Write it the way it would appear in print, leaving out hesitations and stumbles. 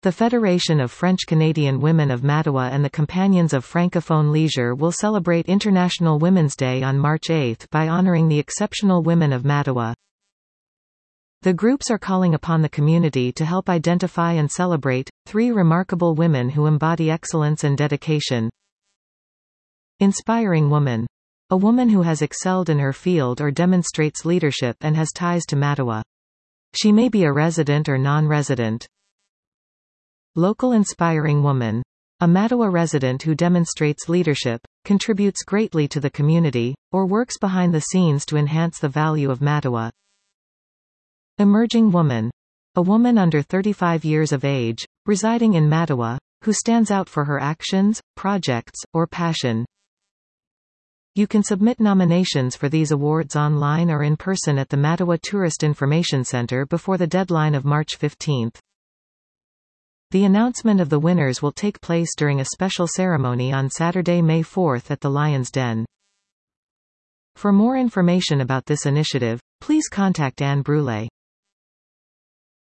The Federation of French-Canadian Women of Mattawa and the Companions of Francophone Leisure will celebrate International Women's Day on March 8 by honoring the exceptional women of Mattawa. The groups are calling upon the community to help identify and celebrate 3 remarkable women who embody excellence and dedication. Inspiring woman. A woman who has excelled in her field or demonstrates leadership and has ties to Mattawa. She may be a resident or non-resident. Local inspiring woman. A Mattawa resident who demonstrates leadership, contributes greatly to the community, or works behind the scenes to enhance the value of Mattawa. Emerging woman. A woman under 35 years of age, residing in Mattawa, who stands out for her actions, projects, or passion. You can submit nominations for these awards online or in person at the Mattawa Tourist Information Center before the deadline of March 15. The announcement of the winners will take place during a special ceremony on Saturday, May 4 at the Lion's Den. For more information about this initiative, please contact Anne Brulé.